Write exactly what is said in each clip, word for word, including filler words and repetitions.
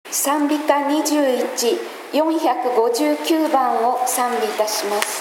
賛美歌にじゅういち、よんひゃくごじゅうきゅうばんを賛美いたします。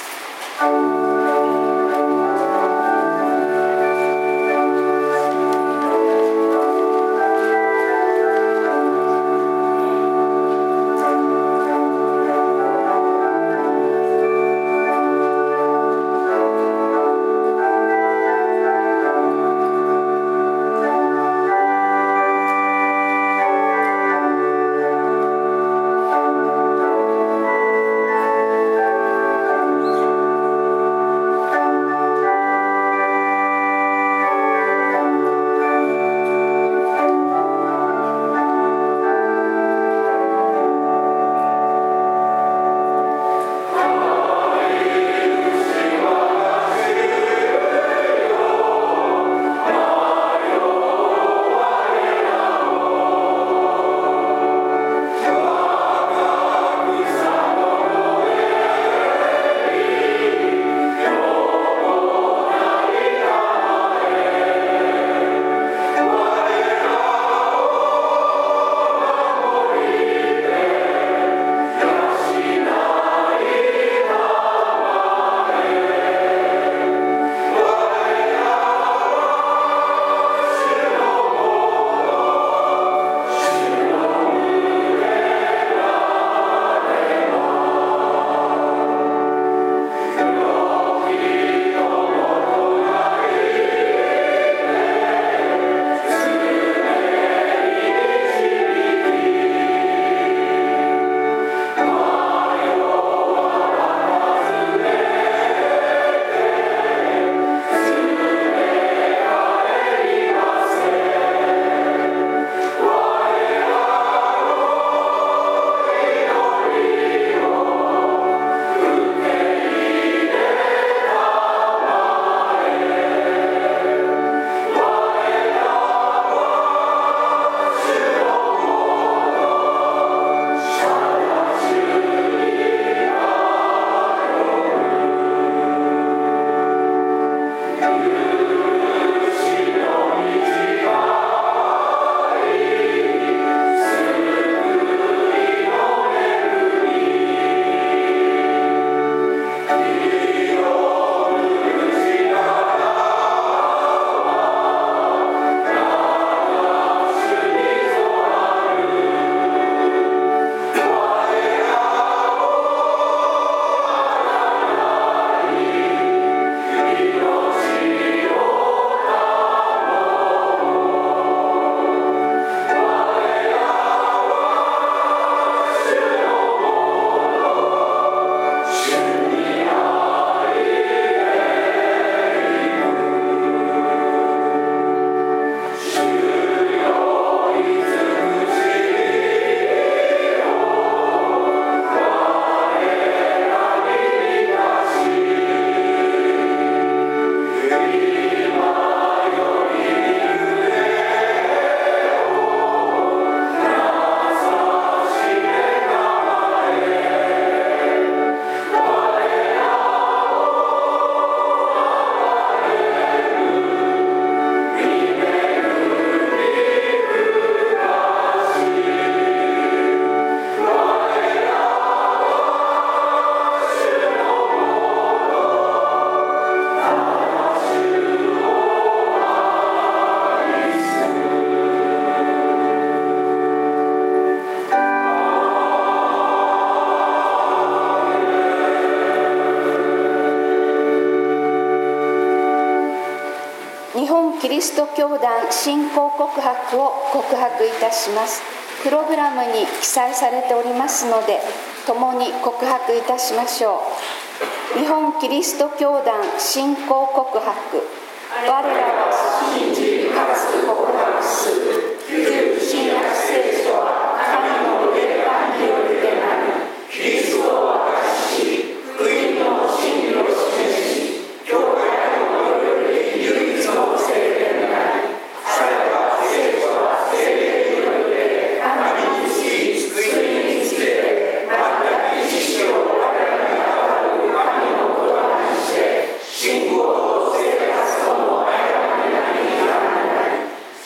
キリスト教団信仰告白を告白いたします。プログラムに記載されておりますので、共に告白いたしましょう。日本キリスト教団信仰告白。我らは信じかつ告白する旧新約聖書は神の霊感によりでなり、キリストを明かし、福音の真理を示し、教会のより唯一の聖霊なり、さらば聖書は聖霊によって神にし、救いにつけて、また知識を我らに与える神の言葉にして、信仰と生活との間に何がない。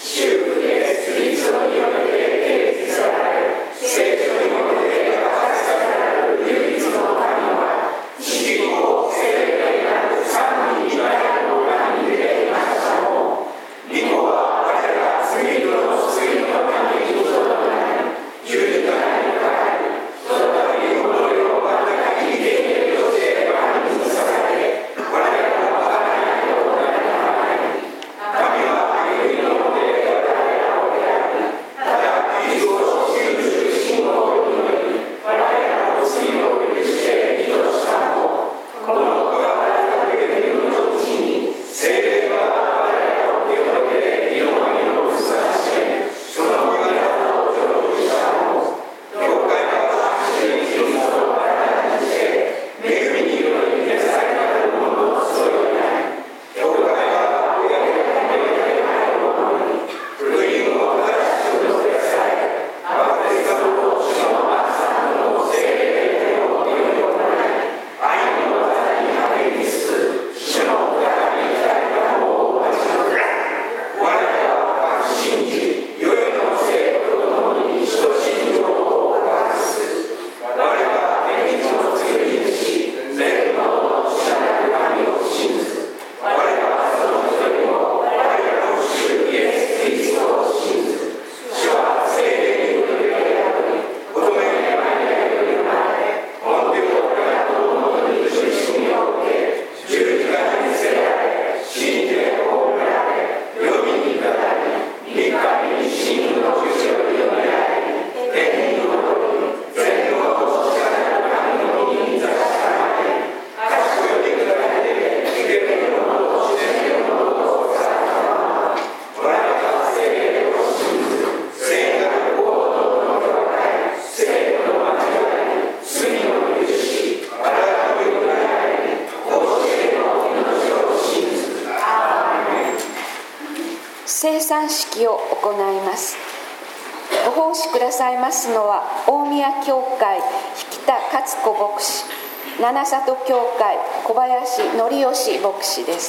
式を行います。ご奉仕くださいますのは、大宮教会引田勝子牧師、七里教会小林則義牧師です。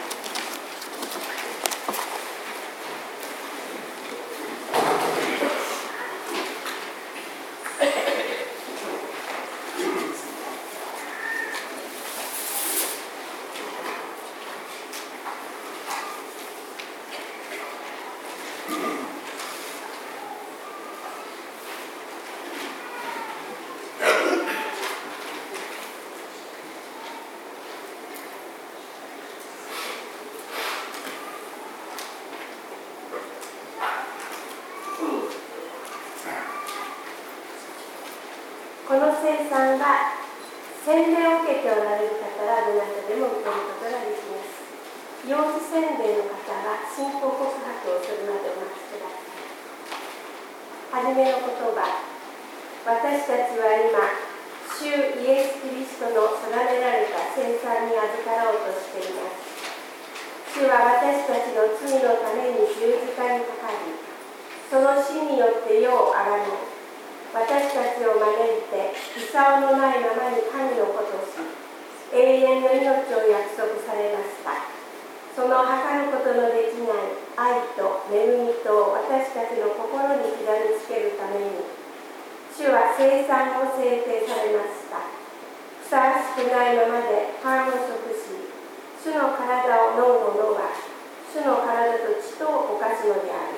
この聖餐は洗礼を受けておられる方はどなたでも受けることができます。幼児洗礼の方は信仰告白をするまでお待ちください。はじめの言葉、私たちは今、主イエス・キリストの定められた聖餐に預かろうとしています。主は私たちの罪のために十字架にかかり、その死によって世をあがめ、私たちを招いて、操のないままに神の子とし、永遠の命を約束されました。その計ることのできない愛と恵みと私たちの心に刻みつけるために、主は聖餐を制定されました。ふさわしくないままでパンを食し、主の体を飲む者は、主の体と血とを犯すのである。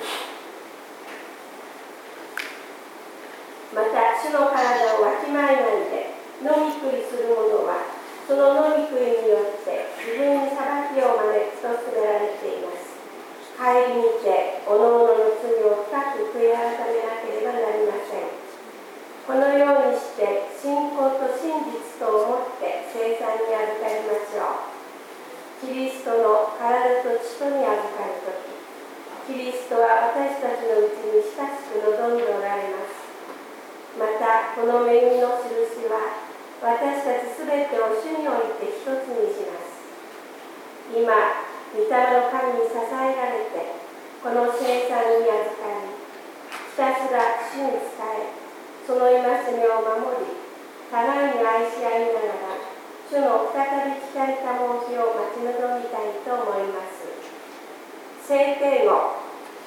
また、主の体をわきまえないで飲み食いする者は、その飲み食いによって自分に裁きを招くと告げられています。顧みて、おのおのの罪を深く悔い改めなければなりません。このようにして、信仰と真実とをもって聖餐に預かりましょう。キリストの体と血とに預かるとき、キリストは私たちのうちに親しく望んでおられます。また、この恵みの印は、私たちすべてを主において一つにします。今、御霊の神に支えられて、この聖餐に預かり、ひたすら主に仕え、その戒めを守り、互いに愛し合いながら、主の再び来たいた申しを待ち望みたいと思います。聖典語、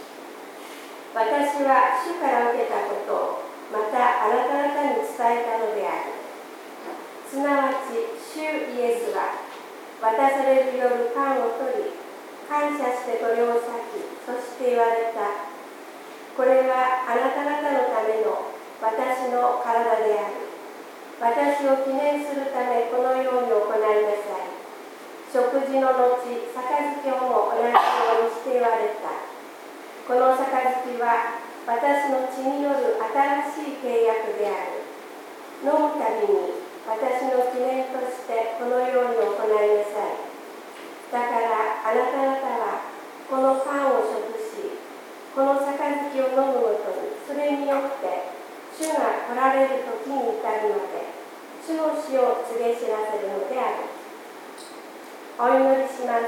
私は主から受けたことを、またあなた方に伝えたのである。すなわち、主イエスは渡される夜パンを取り、感謝してこれを裂き、そして言われた。これはあなた方のための私の体である。私を記念するためこのように行いなさい。食事の後、杯をも同じようにして言われた。この杯は私の血による新しい契約である。飲むたびに私の記念としてこのように行いなさい。だからあなた方はこのパンを食し、この杯を飲むごとに、それによって主が来られる時に至るので、主の死を告げ知らせるのである。お祈りします。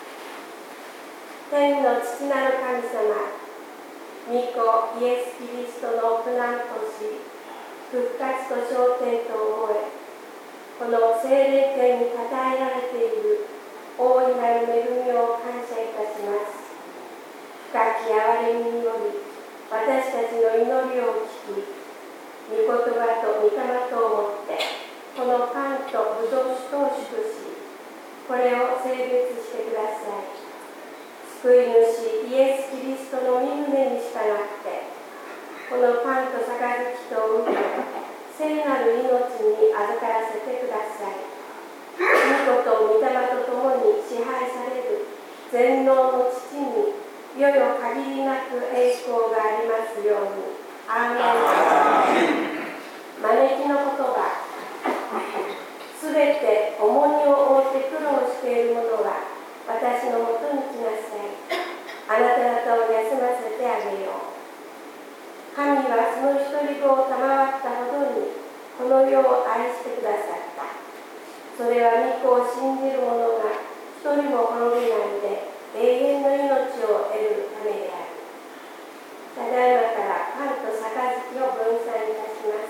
天の父なる神様、御子イエス・キリストの苦難とし、復活と昇天とを覚え、この聖霊天にたたえられている大いなる恵みを感謝いたします。深き憐れみにより、私たちの祈りを聞き、御言葉と御霊とをもって、このパンとぶどう酒とを祝し、これを聖別してください。救い主イエス・キリストの御胸に従って、このパンと杯とを受け、聖なる命に預からせてください。御子と御霊と共に支配される全能の父に、世々限りなく栄光がありますように。アーメン。招きの言葉、すべて重荷を負って苦労している者は私のもとに来なさい。あなた方を休ませてあげよう。神はその一人子を賜ったほどにこの世を愛してくださった。それは御子を信じる者が一人も滅びないで永遠の命を得るためである。 杯を分散いたします。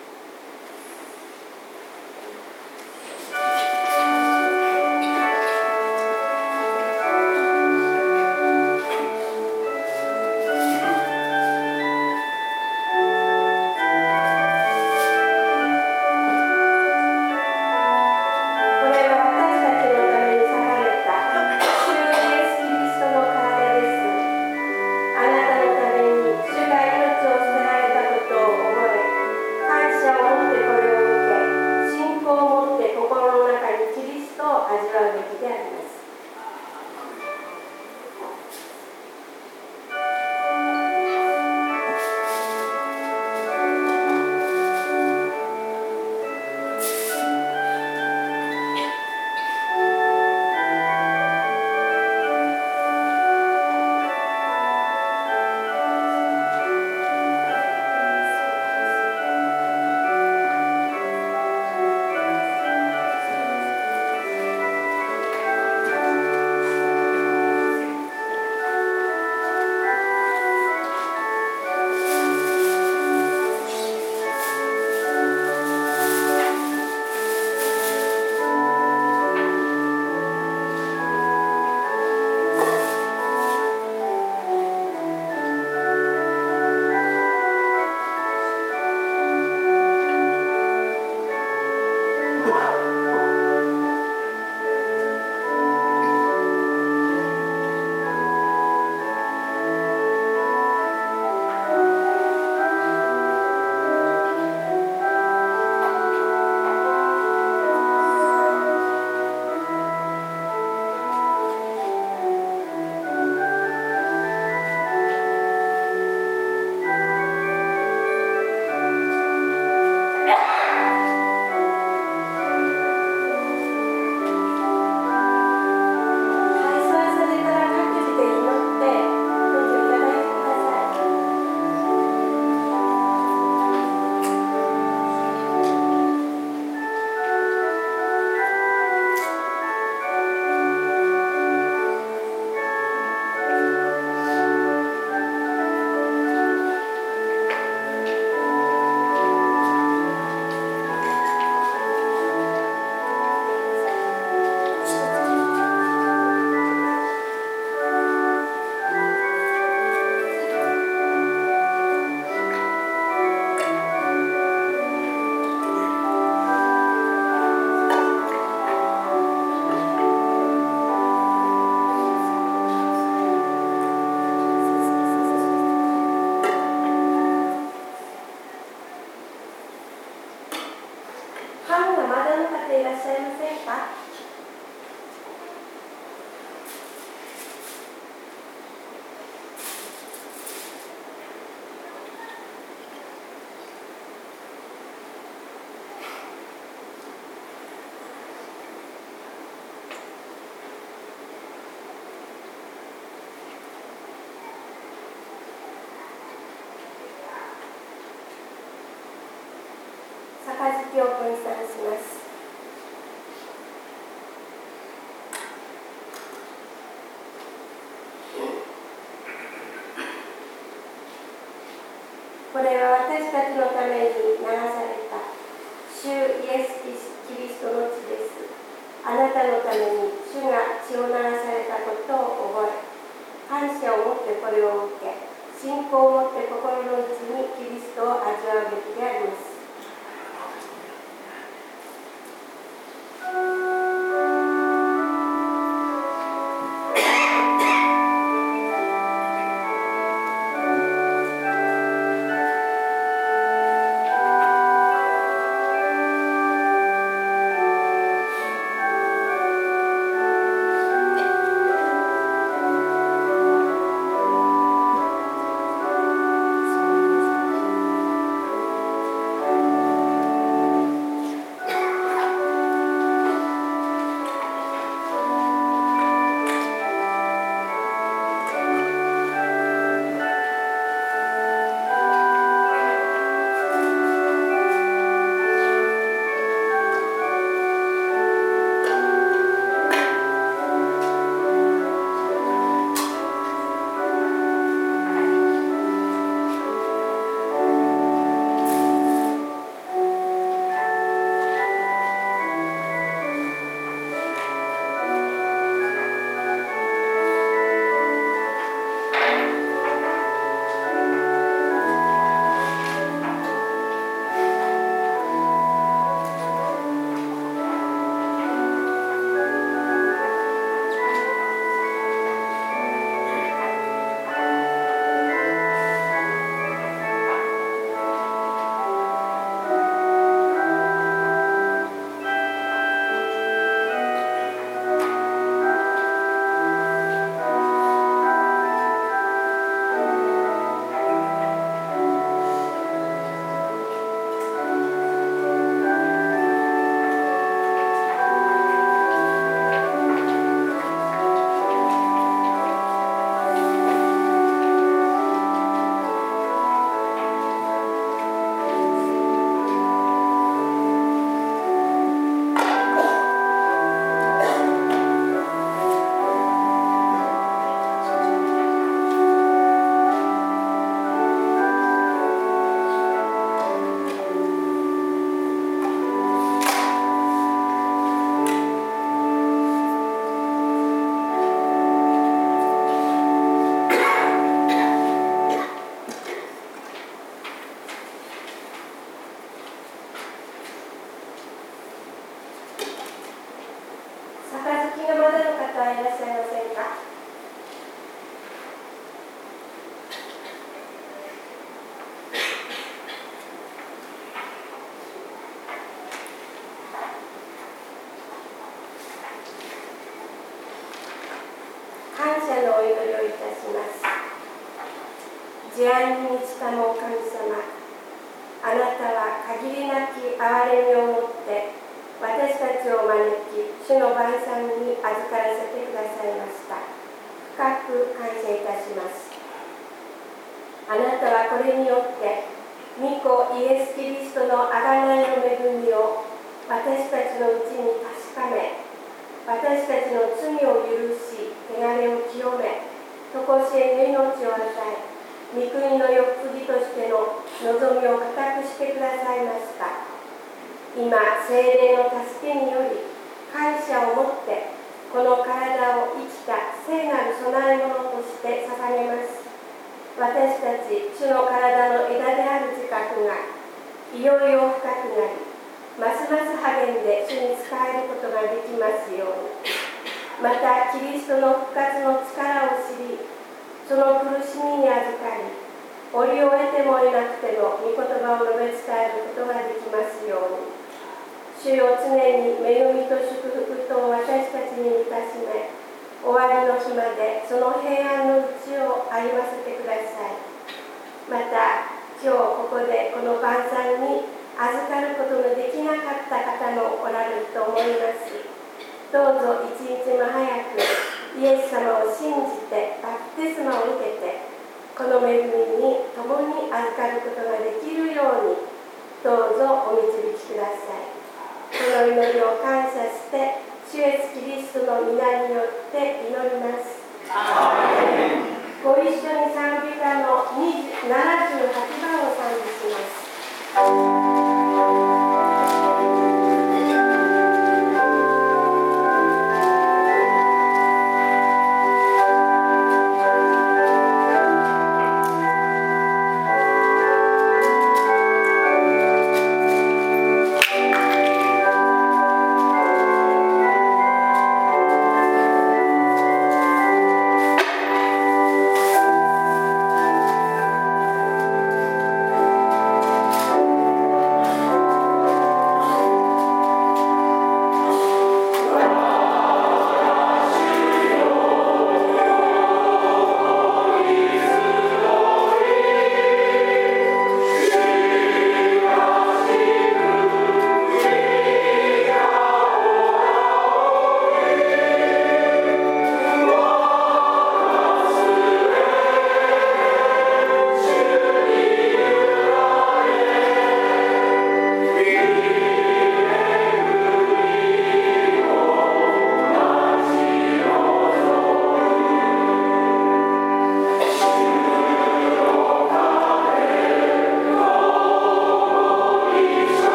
杯を分散します。これは私たちのために流された主イエス・キリストの血です。あなたのために主が血を流されたことを覚え、感謝を持ってこれを受け、信仰を持って心の内にキリストを味わうべきであります。 らっしゃいませんか。感謝のお祈りをいたします。慈愛に満ちたもお神様、あなたは限りなき憐れみをもって私たちを招き、主の晩餐に預からせてくださいました。深く感謝いたします。あなたはこれによって御子イエス・キリストの贖いの恵みを私たちのうちに確かめ、私たちの罪を許し、汚れを清め、常しえの命を与え、御国の世継ぎとしての望みを固くしてくださいました。今、聖霊の助けにより、感謝をもって、この体を生きた聖なる供え物として捧げます。私たち、主の体の枝である自覚が、いよいよ深くなり、ますます励んで主に仕えることができますように。また、キリストの復活の力を知り、その苦しみに預かり、折を得てもいなくても御言葉を述べ伝えることができますように。主よ、常に恵みと祝福と私たちに満たしめ、終わりの日までその平安のうちを歩ませてください。また、今日ここでこの晩餐に預かることのできなかった方もおられると思います。どうぞ一日も早くイエス様を信じてバプテスマを受けて、この恵みに共に預かることができるように、どうぞお導きください。この祈りを感謝して、主イエス・キリストの皆によって祈ります。ご一緒に賛美歌のななじゅうはちばんを賛美します。 「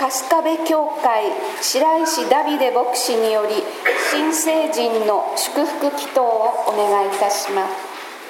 春日部教会白石ダビデ牧師により新成人の祝福祈祷をお願いいたします。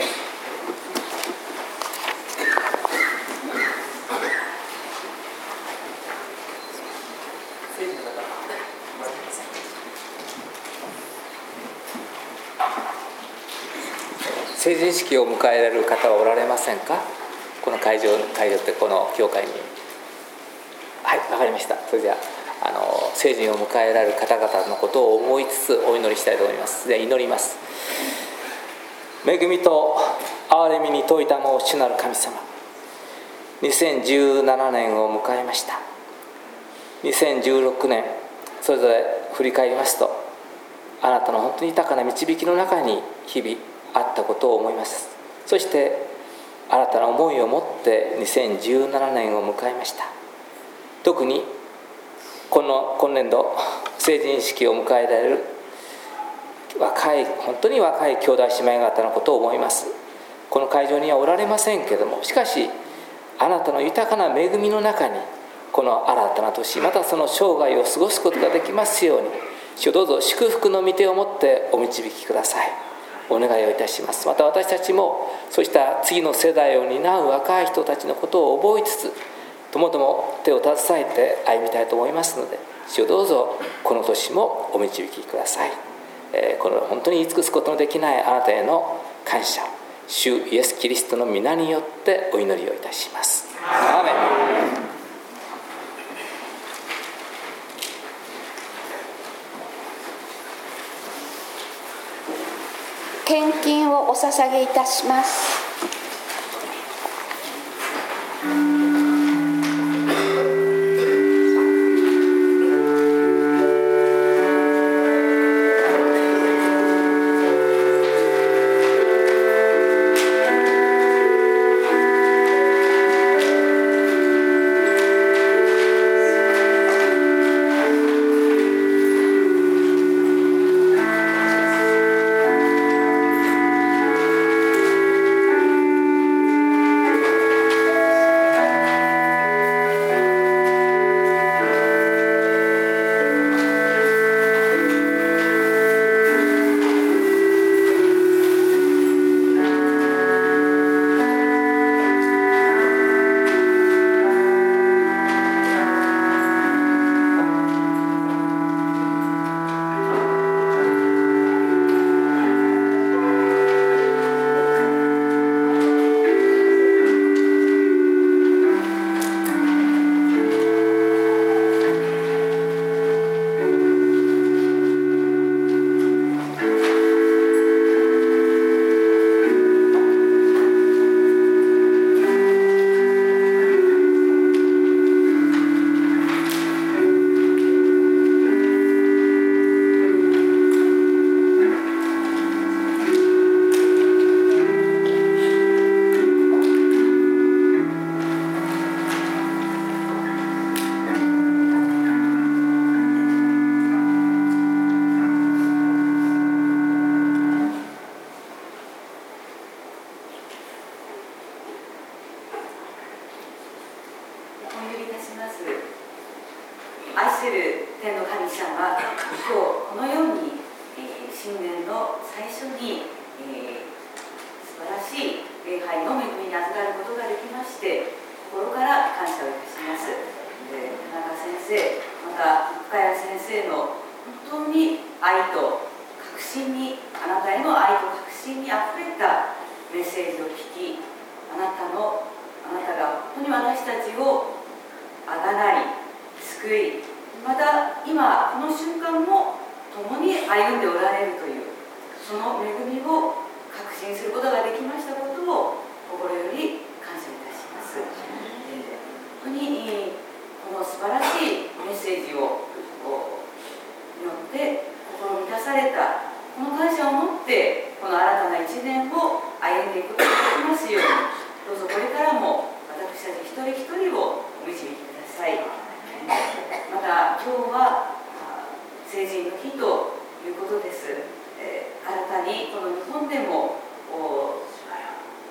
成人式を迎えられる方はおられませんか？この会場、会場ってこの教会に。はい、わかりました。それではあの成人を迎えられる方々のことを思いつつお祈りしたいと思います。では祈ります。恵みと憐れみに富いたもう主なる神様、にせんじゅうななねんを迎えました。にせんじゅうろくねんそれぞれ振り返りますと、あなたの本当に豊かな導きの中に日々あったことを思います。そして新たな思いを持ってにせんじゅうななねんを迎えました。特にこの今年度成人式を迎えられる若い本当に若い兄弟姉妹方のことを思います。この会場にはおられませんけれども、しかしあなたの豊かな恵みの中にこの新たな年、またその生涯を過ごすことができますように、主どうぞ祝福の御手を持ってお導きください。お願いをいたします。また私たちもそうした次の世代を担う若い人たちのことを覚えつつ、ともとも手を携えて歩みたいと思いますので、主をどうぞこの年もお導きください。えー、この本当に言い尽くすことのできないあなたへの感謝、主イエス・キリストの皆によってお祈りをいたします。アーメン。 献金をお捧げいたします。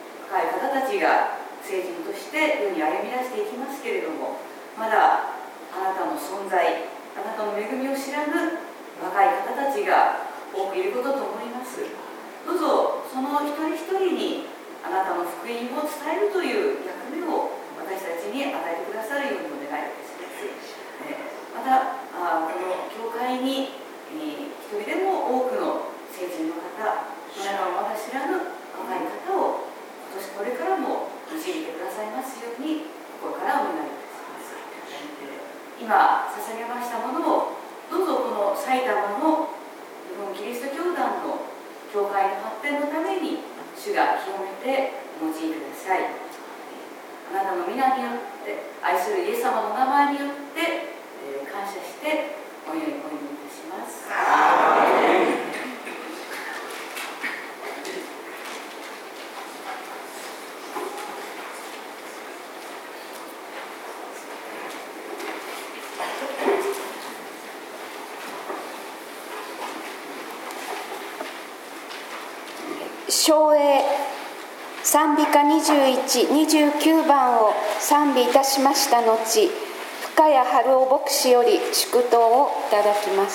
成人として世に歩み出していきますけれども、まだあなたの存在、あなたの恵みを知らぬ若い方たちが多くいることと思います。どうぞその一人一人にあなたの福音を伝えるという役目を私たちに与えてくださるようにお願いいたします。またあこの教会に一人でも多くの聖人の方、あなたをまだ知らぬ若い方を今年これからも導いてくださいますように心からお願いいたします。今捧げましたものをどうぞこの埼玉の日本キリスト教団の教会の発展のために主が清めてお用いてください。あなたの皆によって愛するイエス様の名前によって、えー、感謝してお祈りお祈りいたします。 唱詠賛美歌にじゅういち、にじゅうきゅうばんを賛美いたしました後、深谷春夫牧師より祝祷をいただきます。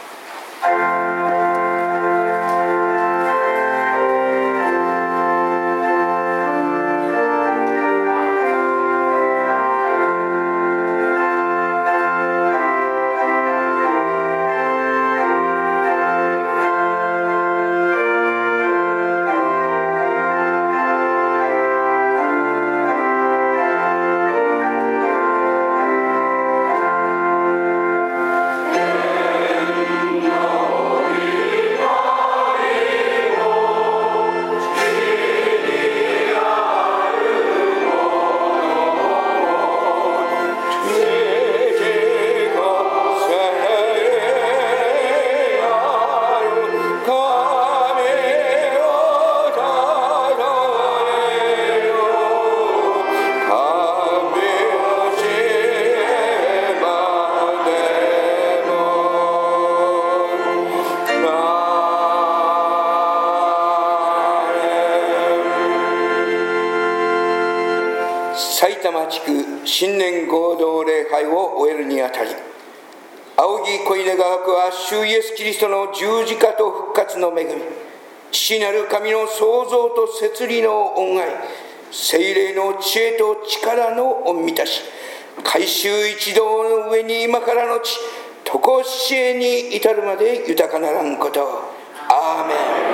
新年合同礼拝を終えるにあたり、仰ぎ恋願わくは主イエスキリストの十字架と復活の恵み、父なる神の創造と摂理の恩愛、聖霊の知恵と力の御満たし、改宗一同の上に今からのち常しえに至るまで豊かならんこと。アーメン。